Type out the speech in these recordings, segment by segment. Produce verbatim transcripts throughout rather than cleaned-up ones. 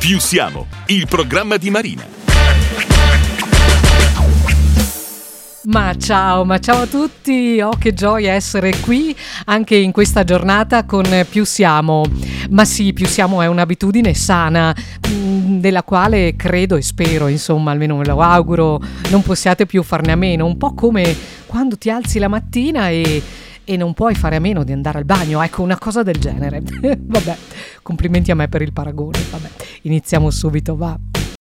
Più siamo, il programma di Marina. Ma ciao, ma ciao a tutti, oh che gioia essere qui anche in questa giornata con Più Siamo. Ma sì, Più Siamo è un'abitudine sana, mh, della quale credo e spero, insomma, almeno me lo auguro, non possiate più farne a meno. Un po' come quando ti alzi la mattina e, e non puoi fare a meno di andare al bagno, ecco, una cosa del genere. Vabbè, complimenti a me per il paragone, vabbè, iniziamo subito, va.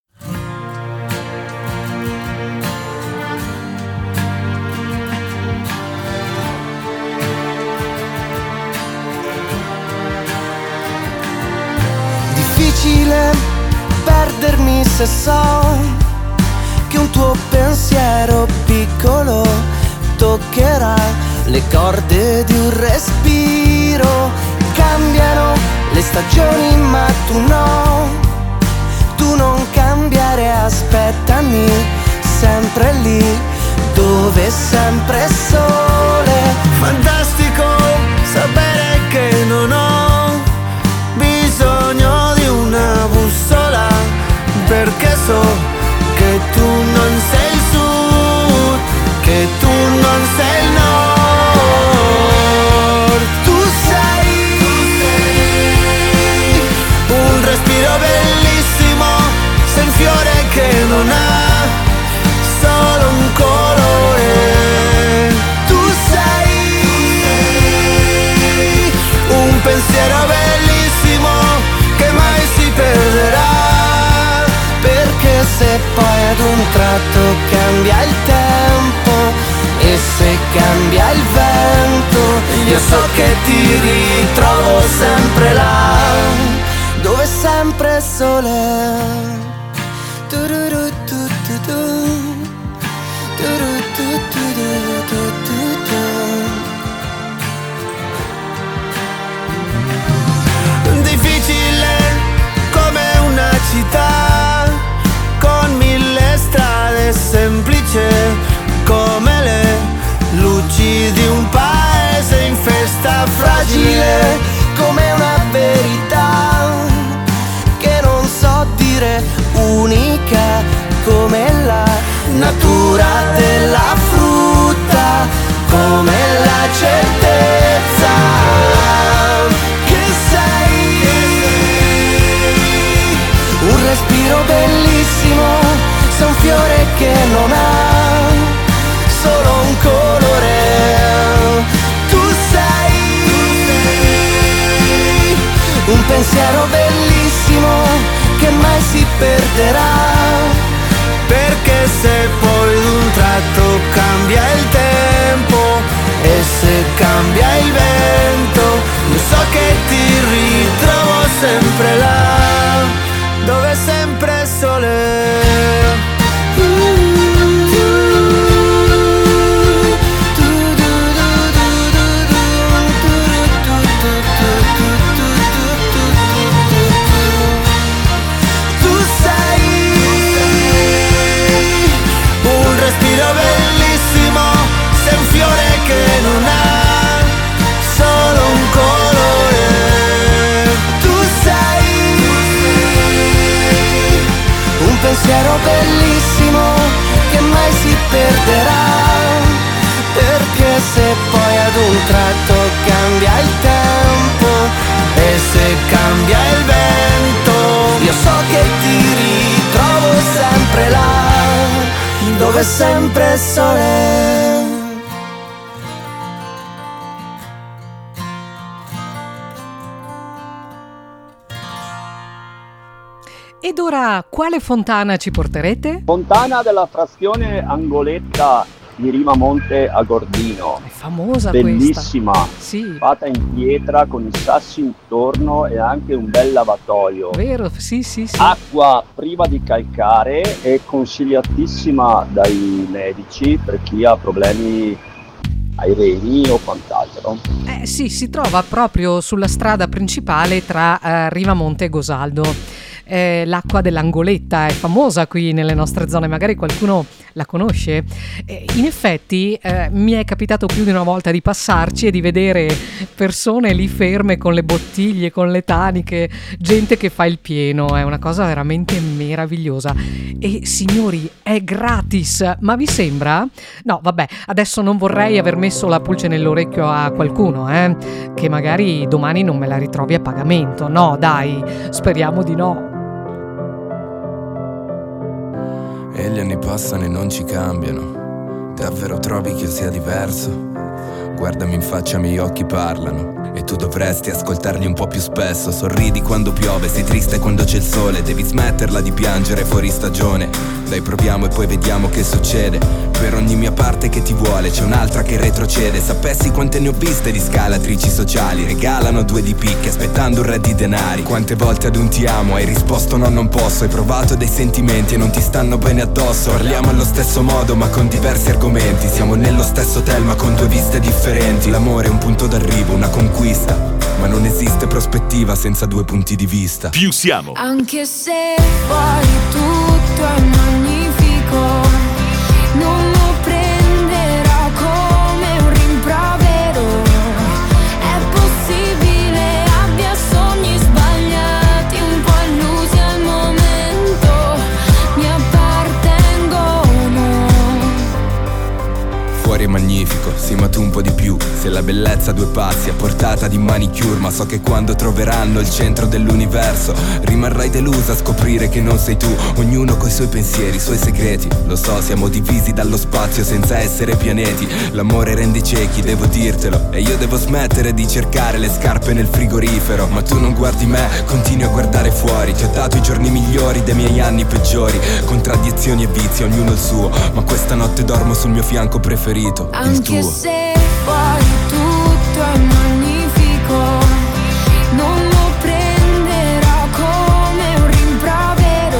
Difficile perdermi se so che un tuo pensiero piccolo toccherà le corde di un respiro. Cambiano le stagioni ma tu no, tu non cambiare, aspettami sempre lì dove sempre sole. Fantastico sapere che non ho bisogno di una bussola, perché so che tu non sei il sud, che tu non sei il nord. Tu sei un respiro bellissimo, sei un fiore che non ha solo un colore. Tu sei un pensiero bellissimo che mai si perderà, perché se poi ad un tratto cambia il tempo e se cambia il vento, io so che ti ritrovo sempre là dove sempre è sole. Difficile come una città con mille strade, semplice come le luci di un paese in festa, fragile come una verità che non so dire, unica come la natura della frutta, come la certezza che sei un respiro bellissimo, sei un fiore che non ha solo un colore. Tu sei un pensiero bellissimo che mai si perderà, perché se poi d'un tratto cambia il tempo e se cambia il vento, io so che ti ritrovo sempre là dove sempre è sole. Non ha solo un colore. Tu sei un pensiero bellissimo che mai si perderà, perché se poi ad un tratto cambia il tempo e se cambia il vento, io so che ti ritrovo sempre là dove sempre è sole. Ed ora, quale fontana ci porterete? Fontana della frazione Angoletta di Rivamonte a Gordino. È famosa bellissima, questa. Sì. Fatta in pietra con i sassi intorno e anche un bel lavatoio. Vero, sì, sì, sì. Acqua priva di calcare e consigliatissima dai medici per chi ha problemi ai reni o quant'altro. Eh sì, si trova proprio sulla strada principale tra eh, Rivamonte e Gosaldo. Eh, l'acqua dell'Angoletta è famosa qui nelle nostre zone, magari qualcuno La conosce? Eh, in effetti eh, mi è capitato più di una volta di passarci e di vedere persone lì ferme con le bottiglie, con le taniche, gente che fa il pieno, è una cosa veramente meravigliosa. E signori, è gratis, ma vi sembra? No, vabbè, adesso non vorrei aver messo la pulce nell'orecchio a qualcuno, eh, che magari domani non me la ritrovi a pagamento. No, dai, speriamo di no. E gli anni passano e non ci cambiano. Davvero trovi che io sia diverso? Guardami in faccia, i miei occhi parlano e tu dovresti ascoltarli un po' più spesso. Sorridi quando piove, sei triste quando c'è il sole. Devi smetterla di piangere fuori stagione. Dai, proviamo e poi vediamo che succede. Per ogni mia parte che ti vuole c'è un'altra che retrocede. Sapessi quante ne ho viste di scalatrici sociali. Regalano due di picche aspettando un re di denari. Quante volte ad un ti amo hai risposto no, non posso. Hai provato dei sentimenti e non ti stanno bene addosso. Parliamo allo stesso modo ma con diversi argomenti. Siamo nello stesso hotel ma con due viste differenti. L'amore è un punto d'arrivo, una conquista, ma non esiste prospettiva senza due punti di vista. Più siamo. Anche se poi tutto è magnifico, non lo prenderò come un rimprovero. È possibile abbia sogni sbagliati, un po' illusi al momento, mi appartengono. Fuori è magnifico, sì ma tu un po' di più. Se la bellezza a due passi a portata di manicure. Ma so che quando troveranno il centro dell'universo rimarrai delusa a scoprire che non sei tu. Ognuno coi suoi pensieri, i suoi segreti. Lo so, siamo divisi dallo spazio senza essere pianeti. L'amore rende ciechi, devo dirtelo. E io devo smettere di cercare le scarpe nel frigorifero. Ma tu non guardi me, continui a guardare fuori. Ti ho dato i giorni migliori dei miei anni peggiori. Contraddizioni e vizi, ognuno il suo. Ma questa notte dormo sul mio fianco preferito, il Anche tuo. se poi tutto è magnifico, non lo prenderò come un rimprovero.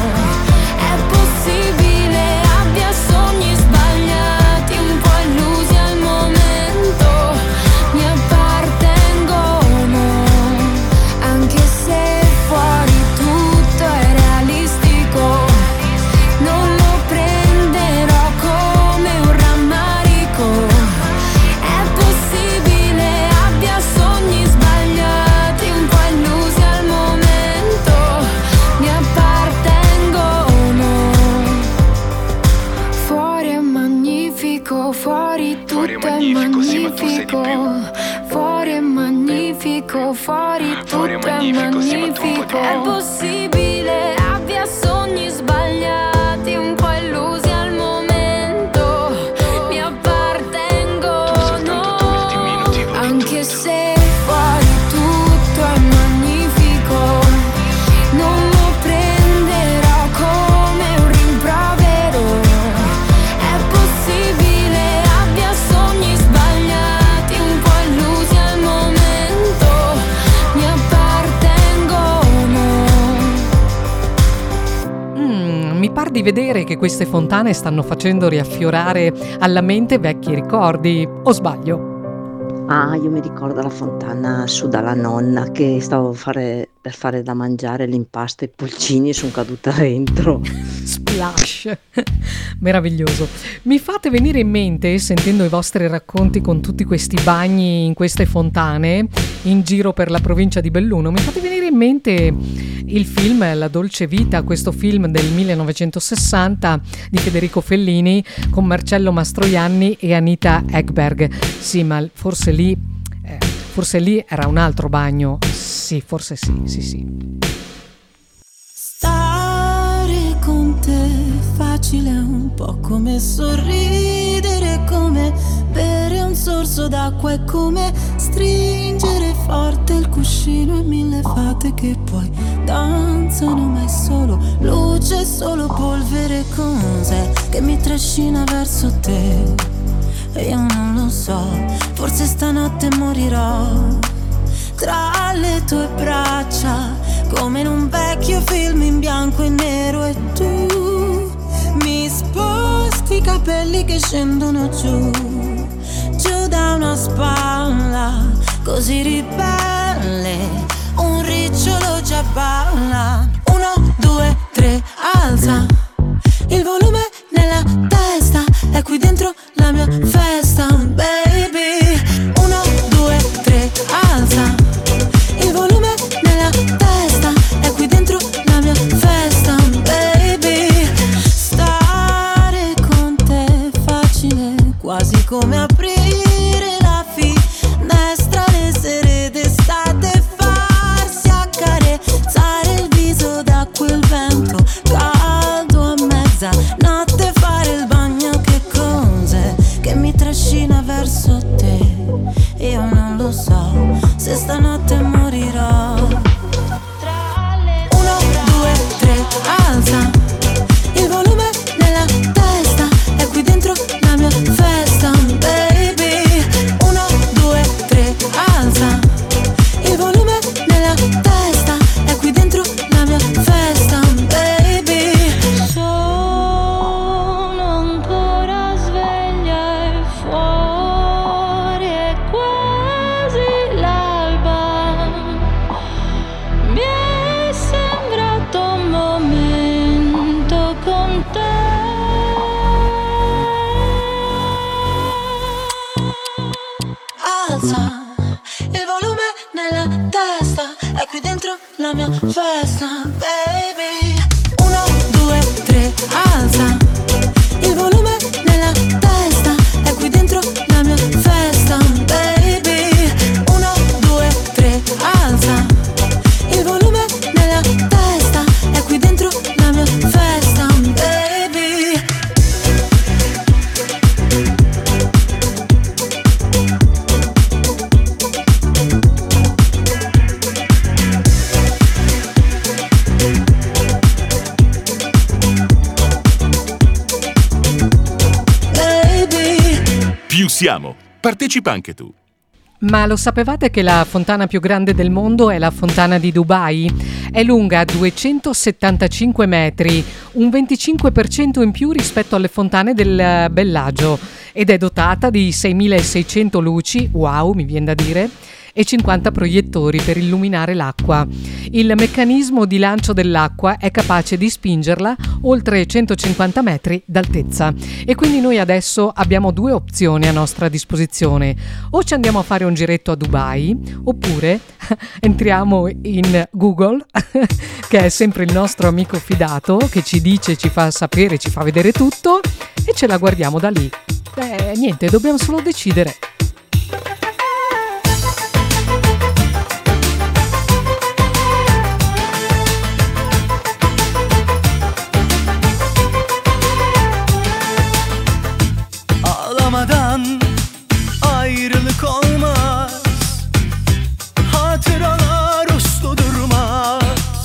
È possibile abbia sogni sbagliati, un po' illusi al momento, mi appartengono. Anche se fuori tutto è realistico, non lo prenderò come un rammarico. È possibile abbia sogni sbagliati, un po' illusi al momento, mi appartengono. Fuori è magnifico, fuori tutto Fuori è magnifico, sì, ma tu sei di più. Fuori è magnifico, fuori tutto Fuori è magnifico, sì, ma tu un po' di più. è possibile abbia sogni sbagliati, un po' illusi al momento, mi appartengono. Anche se fuori tutto è magnifico, non lo prenderò come un rimprovero. È possibile abbia sogni sbagliati, un po' illusi al momento, mi appartengono. Mm, mi par di vedere che queste fontane stanno facendo riaffiorare alla mente vecchi ricordi, o sbaglio? Ah, io mi ricordo la fontana su dalla nonna che stavo a fare, per fare da mangiare l'impasto e i pulcini e sono caduta dentro. Splash, meraviglioso. Mi fate venire in mente, sentendo i vostri racconti con tutti questi bagni in queste fontane in giro per la provincia di Belluno, mi fate venire in mente il film La dolce vita, questo film del millenovecentosessanta di Federico Fellini con Marcello Mastroianni e Anita Ekberg. Sì, ma forse lì eh, forse lì era un altro bagno. Sì, forse sì, sì, sì. Stare con te facile è un po' come sorridere, come bere un sorso d'acqua, è come stringere forte il cuscino e mille fate che poi danzano, ma è solo luce, solo polvere. Cos'è che mi trascina verso te? E io non lo so, forse stanotte morirò tra le tue braccia, come in un vecchio film in bianco e nero. E tu mi sposti i capelli che scendono giù, giù da una spalla, così ribelle, un ricciolo già balla. Uno, due, tre, alza il volume nella la mia festa, baby. Uno, due, tre, alza il volume nella testa, è qui dentro la mia festa, baby. Uno, due, tre, alza il volume nella testa, è qui dentro la mia festa, baby. Più siamo. Partecipa anche tu. Ma lo sapevate che la fontana più grande del mondo è la fontana di Dubai? È lunga duecentosettantacinque metri, un venticinque per cento in più rispetto alle fontane del Bellagio, ed è dotata di seimilaseicento luci, wow, mi viene da dire, e cinquanta proiettori per illuminare l'acqua. Il meccanismo di lancio dell'acqua è capace di spingerla oltre centocinquanta metri d'altezza, e quindi noi adesso abbiamo due opzioni a nostra disposizione: o ci andiamo a fare un giretto a Dubai, oppure entriamo in Google che è sempre il nostro amico fidato, che ci dice, ci fa sapere, ci fa vedere tutto, e ce la guardiamo da lì. Beh, niente, dobbiamo solo decidere. Ağlamadan ayrılık olmaz, hatıralar uslu durmaz.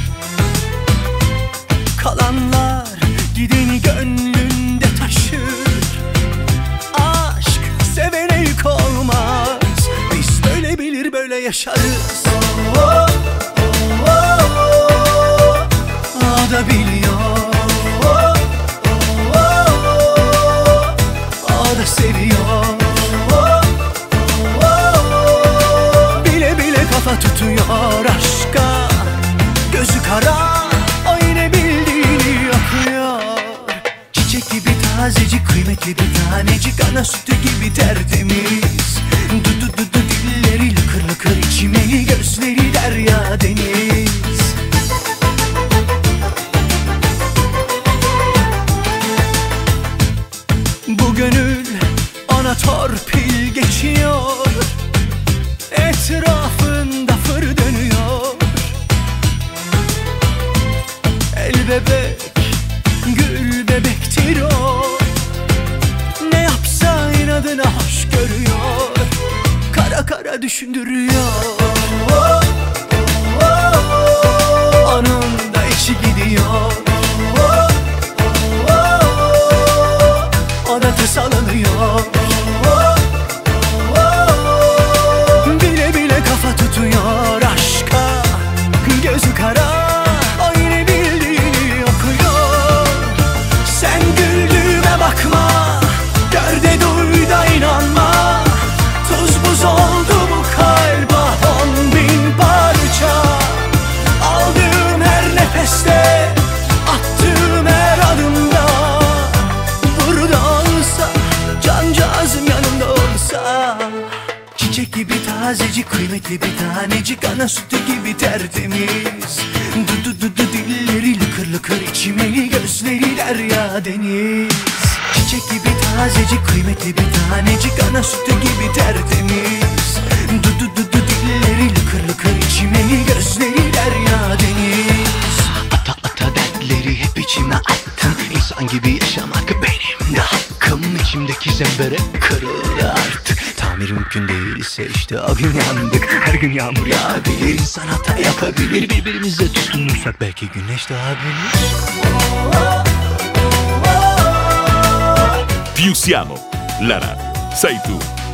Kalanlar gideni gönlünde taşır. Aşk sevene yük olmaz, biz böyle bilir böyle yaşarız. Oh, oh, oh, oh. O da biliyor. Seviyor, oh, oh, oh. Bile bile kafa tutuyor aşka, gözü kara, o yine bildiğini yapıyor. Çiçek gibi tazecik, kıymetli bir tanecik, ana sütü gibi tertemiz. Dudu dudu dilleri lıkır lıkır içimeli, gözleri derya deniz. Bu gönül ona torpil geçiyor, etrafında fır dönüyor. El bebek, gül bebektir o, ne yapsa inadına hoş görüyor, kara kara düşündürüyor. Oh, oh, oh. Onun da içi gidiyor. Oh, oh, oh. O da tasalanıyor. Bile bile kafa tutuyor aşka, gözü kara, o yine bildiğini okuyor. Sen güldüğüme bakma, gör de duy da inanma. Tuz buz oldu bu kalp, on bin parça. Aldığım her nefeste, attığım her adımda. Burada olsa, cancağızım yanımda olsa. Çiçek gibi tazecik, kıymetli bir tanecik, ana sütü gibi tertemiz. Dudu dudu dilleri lıkır lıkır içimeli, gözleri derya deniz. Çiçek gibi tazecik, kıymetli bir tanecik, ana sütü gibi tertemiz. Dudu dudu dilleri lıkır lıkır içimeli, gözleri derya deniz. Ata ata dertleri hep içime attım, İnsan gibi yaşamak benim de hakkım. İçimdeki zembere kırıldı artık, tamir mümkün değilse işte o gün yandık. Her gün yağmur yağabilir, insan hata yapabilir. Birbirimize tutunursak belki güneş doğabilir. Più siamo. La radio sei tu.